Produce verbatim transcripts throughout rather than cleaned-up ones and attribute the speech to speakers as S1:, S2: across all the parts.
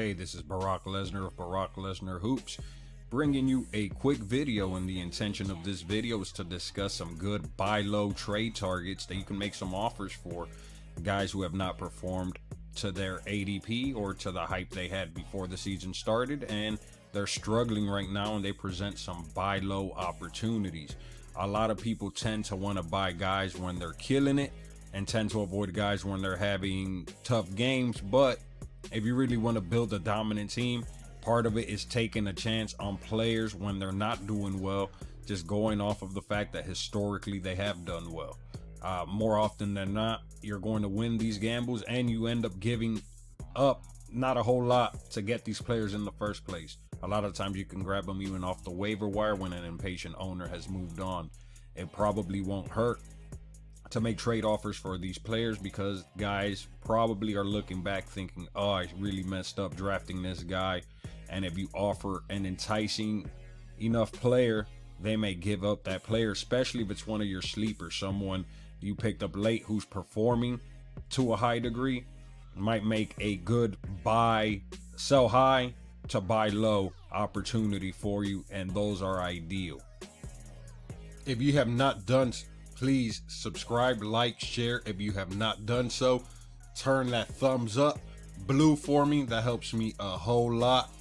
S1: Hey, this is Brock Lesnar of Brock Lesnar Hoops, bringing you a quick video, and the intention of this video is to discuss some good buy low trade targets that you can make some offers for guys who have not performed to their A D P or to the hype they had before the season started, and they're struggling right now and they present some buy low opportunities. A lot of people tend to want to buy guys when they're killing it and tend to avoid guys when they're having tough games, but if you really want to build a dominant team, part of it is taking a chance on players when they're not doing well, just going off of the fact that historically they have done well. Uh, more often than not, you're going to win these gambles and you end up giving up not a whole lot to get these players in the first place. A lot of times you can grab them even off the waiver wire when an impatient owner has moved on. It probably won't hurt to make trade offers for these players because guys probably are looking back thinking, oh, I really messed up drafting this guy. And if you offer an enticing enough player, they may give up that player, especially if it's one of your sleepers, someone you picked up late who's performing to a high degree. Might make a good buy, sell high to buy low opportunity for you, and those are ideal. If you have not done, please subscribe, like, share. If you have not done so, turn that thumbs up blue for me. That helps me a whole lot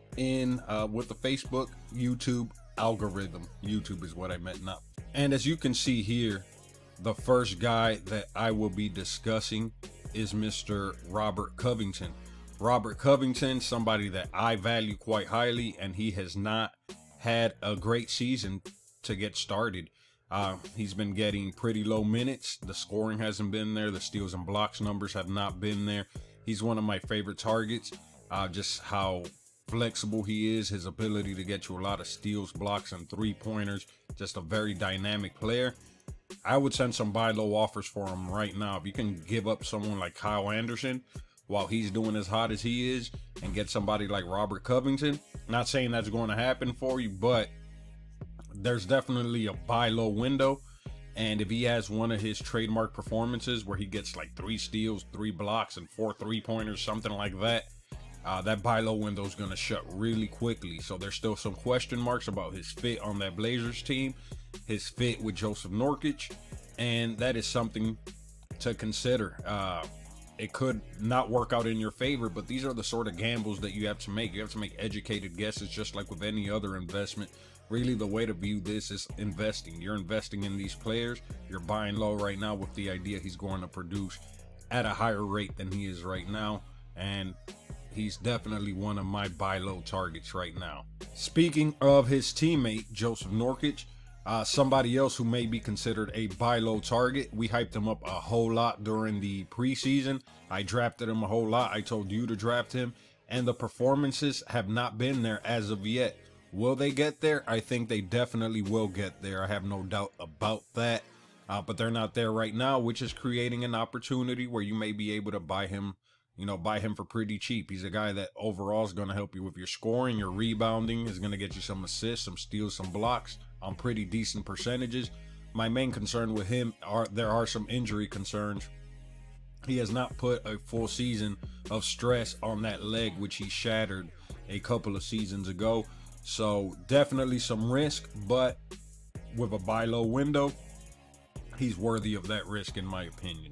S1: in uh, with the Facebook, YouTube algorithm. YouTube is what I meant, not. And as you can see here, the first guy that I will be discussing is Mister Robert Covington. Robert Covington, somebody that I value quite highly, and he has not had a great season to get started. Uh, he's been getting pretty low minutes. The scoring hasn't been there. The steals and blocks numbers have not been there. He's one of my favorite targets. Uh, just how flexible he is, his ability to get you a lot of steals, blocks, and three-pointers. Just a very dynamic player. I would send some buy low offers for him right now. If you can give up someone like Kyle Anderson while he's doing as hot as he is and get somebody like Robert Covington, not saying that's going to happen for you, but there's definitely a buy low window. And if he has one of his trademark performances where he gets like three steals, three blocks, and four three-pointers, something like that, uh, that buy low window is going to shut really quickly. So there's still some question marks about his fit on that Blazers team, his fit with Jusuf Nurkic, and that is something to consider. Uh, it could not work out in your favor, but these are the sort of gambles that you have to make. You have to make educated guesses, just like with any other investment. Really, the way to view this is investing. You're investing in these players. You're buying low right now with the idea he's going to produce at a higher rate than he is right now. And he's definitely one of my buy low targets right now. Speaking of his teammate, Jusuf Nurkic, uh, somebody else who may be considered a buy low target. We hyped him up a whole lot during the preseason. I drafted him a whole lot. I told you to draft him, and the performances have not been there as of yet. Will they get there? I think they definitely will get there. I have no doubt about that. Uh, but they're not there right now, which is creating an opportunity where you may be able to buy him, you know, buy him for pretty cheap. He's a guy that overall is going to help you with your scoring, your rebounding, is going to get you some assists, some steals, some blocks on pretty decent percentages. My main concern with him are there are some injury concerns. He has not put a full season of stress on that leg, which he shattered a couple of seasons ago. So definitely some risk, but with a buy low window, he's worthy of that risk in my opinion.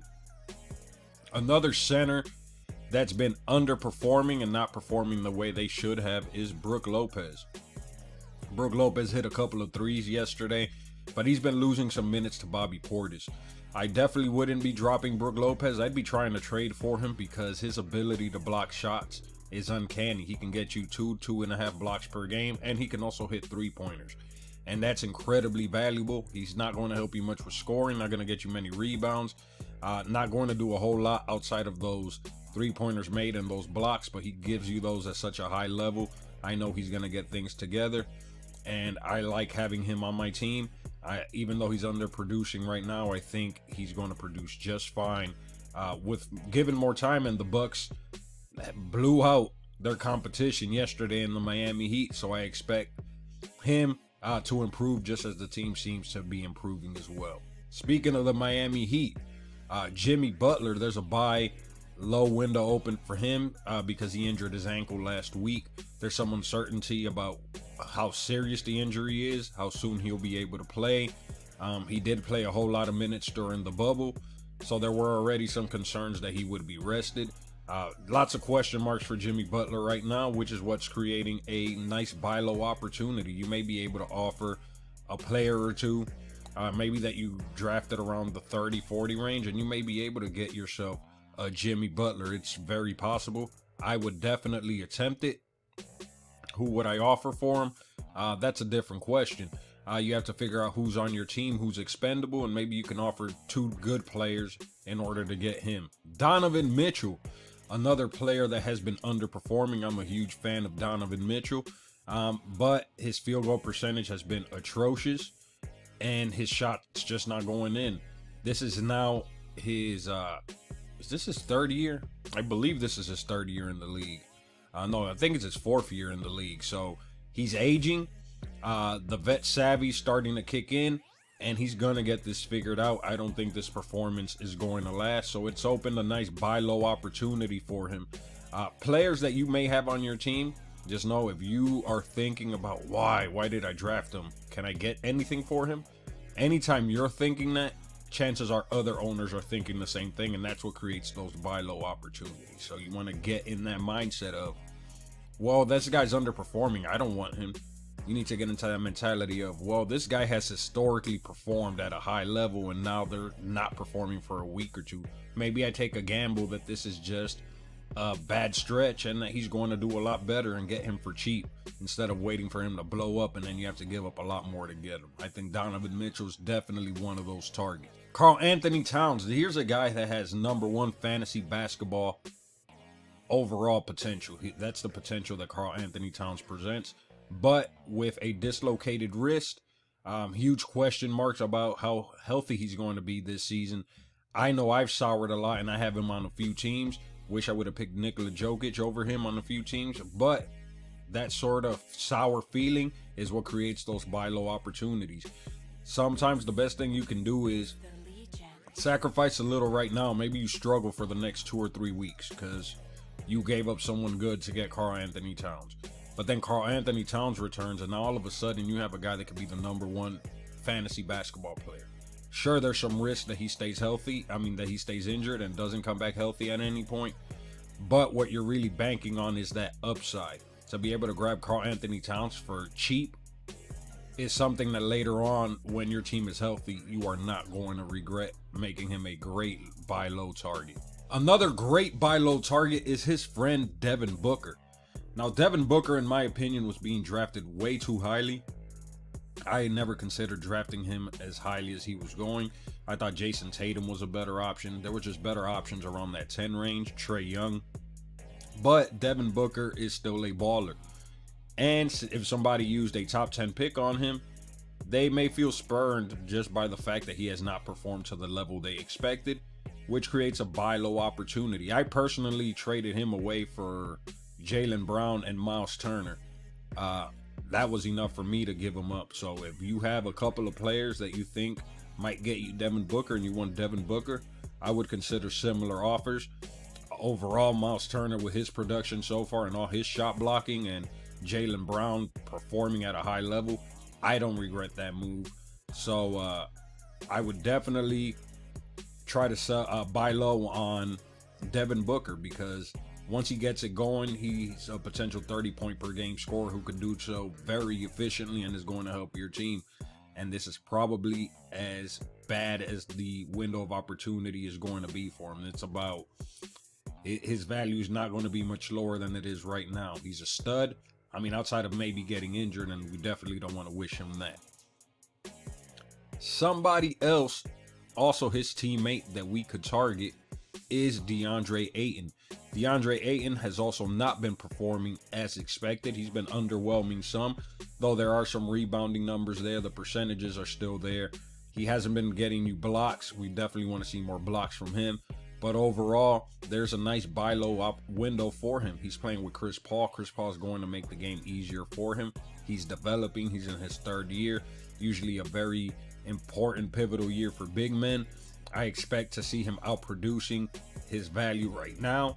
S1: Another center that's been underperforming and not performing the way they should have is Brook Lopez. Brook Lopez hit a couple of threes yesterday, but he's been losing some minutes to Bobby Portis. I definitely wouldn't be dropping Brook Lopez. I'd be trying to trade for him because his ability to block shots is uncanny. He can get you two, two and a half blocks per game, and he can also hit three-pointers. And that's incredibly valuable. He's not going to help you much with scoring, not going to get you many rebounds, uh, not going to do a whole lot outside of those three-pointers made and those blocks, but he gives you those at such a high level. I know he's going to get things together, and I like having him on my team. I, even though he's underproducing right now, I think he's going to produce just fine uh, with given more time. And the Bucks blew out their competition yesterday in the Miami Heat, so I expect him uh, to improve just as the team seems to be improving as well. Speaking of the Miami Heat, uh, Jimmy Butler, there's a buy low window open for him uh, because he injured his ankle last week. There's some uncertainty about how serious the injury is, how soon he'll be able to play. Um, he did play a whole lot of minutes during the bubble, so there were already some concerns that he would be rested. Uh, lots of question marks for Jimmy Butler right now, which is what's creating a nice buy low opportunity. You may be able to offer a player or two, uh, maybe that you drafted around the thirty forty range, and you may be able to get yourself a Jimmy Butler. It's very possible. I would definitely attempt it. Who would I offer for him? Uh, that's a different question. Uh, you have to figure out who's on your team, who's expendable, and maybe you can offer two good players in order to get him. Donovan Mitchell, another player that has been underperforming. I'm a huge fan of Donovan Mitchell, um, but his field goal percentage has been atrocious, and his shot's just not going in. This is now his, uh, is this his third year? I believe this is his third year in the league. Uh, no, I think it's his fourth year in the league. So he's aging. Uh, the vet savvy starting to kick in, and he's going to get this figured out. I don't think this performance is going to last. So it's opened a nice buy low opportunity for him. Uh, players that you may have on your team, just know if you are thinking about why, why did I draft him? Can I get anything for him? Anytime you're thinking that, chances are other owners are thinking the same thing, and that's what creates those buy low opportunities. So you want to get in that mindset of, well, this guy's underperforming, I don't want him. You need to get into that mentality of, well, this guy has historically performed at a high level, and now they're not performing for a week or two. Maybe I take a gamble that this is just a bad stretch and that he's going to do a lot better and get him for cheap instead of waiting for him to blow up and then you have to give up a lot more to get him. I think Donovan Mitchell's definitely one of those targets. Karl Anthony Towns, here's a guy that has number one fantasy basketball overall potential. That's the potential that Karl Anthony Towns presents, but with a dislocated wrist, um, huge question marks about how healthy he's going to be this season. I know I've soured a lot and I have him on a few teams. Wish I would have picked Nikola Jokic over him on a few teams, but that sort of sour feeling is what creates those buy low opportunities. Sometimes the best thing you can do is sacrifice a little right now. Maybe you struggle for the next two or three weeks because you gave up someone good to get Karl Anthony Towns. But then Karl Anthony Towns returns, and now all of a sudden you have a guy that could be the number one fantasy basketball player. Sure, there's some risk that he stays healthy. I mean, that he stays injured and doesn't come back healthy at any point. But what you're really banking on is that upside. To be able to grab Karl Anthony Towns for cheap is something that later on, when your team is healthy, you are not going to regret making him a great buy low target. Another great buy low target is his friend Devin Booker. Now, Devin Booker, in my opinion, was being drafted way too highly. I never considered drafting him as highly as he was going. I thought Jason Tatum was a better option. There were just better options around that ten range, Trae Young. But Devin Booker is still a baller. And if somebody used a top ten pick on him, they may feel spurned just by the fact that he has not performed to the level they expected, which creates a buy low opportunity. I personally traded him away for Jaylen Brown and Miles Turner. Uh, that was enough for me to give him up. So if you have a couple of players that you think might get you Devin Booker and you want Devin Booker, I would consider similar offers. Overall, Miles Turner with his production so far and all his shot blocking, and Jaylen Brown performing at a high level, I don't regret that move. So uh, I would definitely try to sell, uh, buy low on Devin Booker, because once he gets it going, he's a potential thirty point per game scorer who can do so very efficiently and is going to help your team. And this is probably as bad as the window of opportunity is going to be for him. It's about, his value is not going to be much lower than it is right now. He's a stud. I mean, outside of maybe getting injured, and we definitely don't want to wish him that. Somebody else, also his teammate that we could target, is DeAndre Ayton. DeAndre Ayton has also not been performing as expected. He's been underwhelming some, though there are some rebounding numbers there. The percentages are still there. He hasn't been getting you blocks. We definitely want to see more blocks from him. But overall, there's a nice buy low up window for him. He's playing with Chris Paul. Chris Paul is going to make the game easier for him. He's developing. He's in his third year. Usually a very important, pivotal year for big men. I expect to see him outproducing his value right now.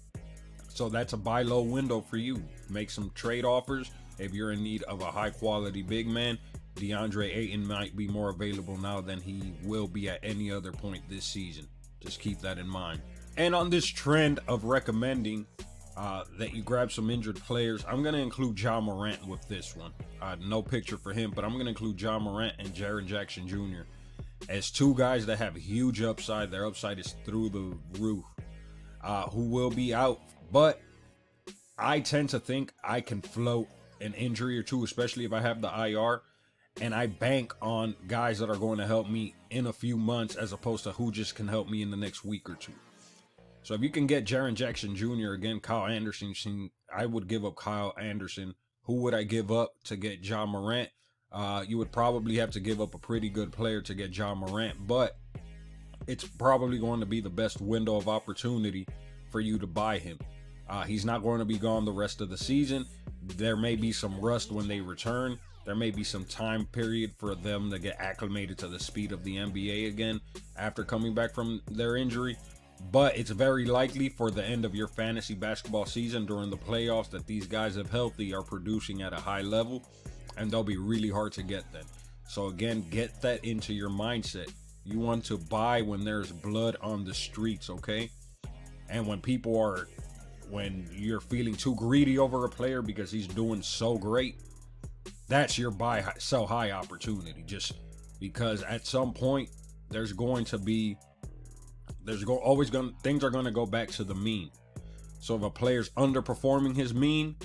S1: So that's a buy low window for you. Make some trade offers. If you're in need of a high quality big man, DeAndre Ayton might be more available now than he will be at any other point this season. Just keep that in mind. And on this trend of recommending uh, that you grab some injured players, I'm going to include Ja Morant with this one. Uh, no picture for him, but I'm going to include Ja Morant and Jaren Jackson Junior as two guys that have huge upside. Their upside is through the roof, uh, who will be out. But I tend to think I can float an injury or two, especially if I have the I R, and I bank on guys that are going to help me in a few months as opposed to who just can help me in the next week or two. So if you can get Jaren Jackson Junior, again, Kyle Anderson, I would give up Kyle Anderson. Who would I give up to get Ja Morant? Uh, you would probably have to give up a pretty good player to get Ja Morant, but it's probably going to be the best window of opportunity for you to buy him. Uh, he's not going to be gone the rest of the season. There may be some rust when they return. There may be some time period for them to get acclimated to the speed of the N B A again after coming back from their injury. But it's very likely for the end of your fantasy basketball season during the playoffs that these guys, if healthy, are producing at a high level, and they'll be really hard to get then. So again, get that into your mindset. You want to buy when there's blood on the streets, okay? And when people are, when you're feeling too greedy over a player because he's doing so great, that's your buy high, sell high opportunity. Just because at some point there's going to be, there's go, always going to, things are going to go back to the mean. So if a player's underperforming his mean,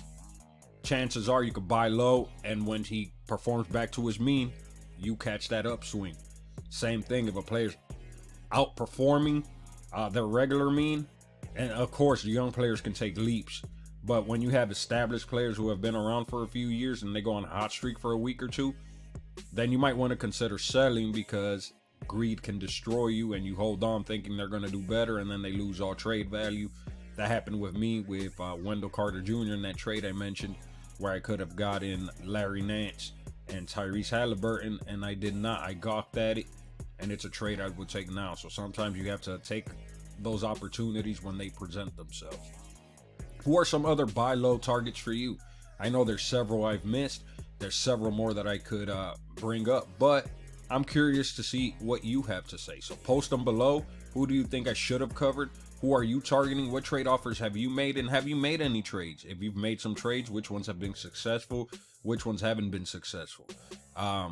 S1: chances are you could buy low, and when he performs back to his mean, you catch that upswing. Same thing if a player's outperforming uh, their regular mean, and of course the young players can take leaps, but when you have established players who have been around for a few years and they go on a hot streak for a week or two, then you might want to consider selling, because greed can destroy you and you hold on thinking they're going to do better, and then they lose all trade value. That happened with me with uh, Wendell Carter Junior in that trade I mentioned, where I could have gotten Larry Nance and Tyrese Halliburton, and I did not. I gawked at it, and it's a trade I would take now. So sometimes you have to take those opportunities when they present themselves. Who are some other buy low targets for you? I know there's several I've missed. There's several more that I could uh, bring up, but I'm curious to see what you have to say. So post them below. Who do you think I should have covered? Who are you targeting? What trade offers have you made? And have you made any trades? If you've made some trades, which ones have been successful? Which ones haven't been successful? Um,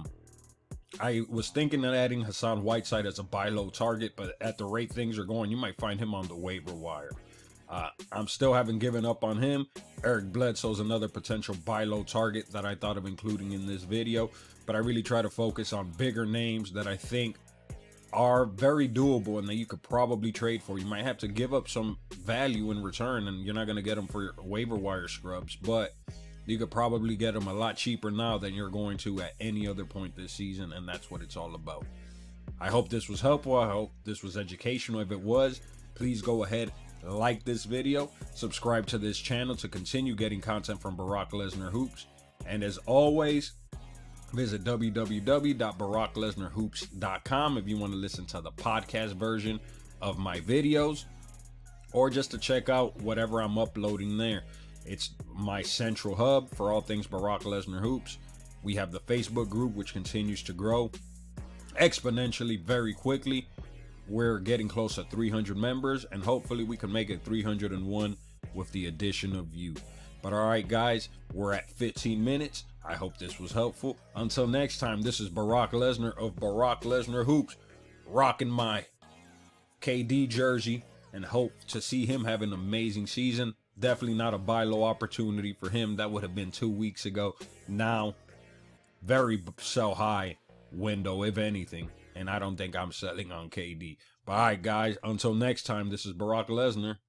S1: I was thinking of adding Hassan Whiteside as a buy low target, but at the rate things are going, you might find him on the waiver wire. Uh, I'm still haven't given up on him. Eric Bledsoe's another potential buy low target that I thought of including in this video, but I really try to focus on bigger names that I think are very doable and that you could probably trade for. You might have to give up some value in return, and you're not going to get them for your waiver wire scrubs, but you could probably get them a lot cheaper now than you're going to at any other point this season, and that's what it's all about. I hope this was helpful. I hope this was educational. If it was, please go ahead, like this video, subscribe to this channel to continue getting content from Brock Lesnar Hoops, and as always, visit w w w dot brock lesnar hoops dot com if you want to listen to the podcast version of my videos, or just to check out whatever I'm uploading there. It's my central hub for all things Brock Lesnar Hoops. We have the Facebook group, which continues to grow exponentially very quickly. We're getting close to three hundred members, and hopefully we can make it three hundred one with the addition of you. But all right, guys, we're at fifteen minutes. I hope this was helpful. Until next time, this is Brock Lesnar of Brock Lesnar Hoops, rocking my K D jersey, and hope to see him have an amazing season. Definitely not a buy low opportunity for him. That would have been two weeks ago. Now, very sell high window, if anything. And I don't think I'm selling on K D. But all right, guys, until next time, this is Brock Lesnar.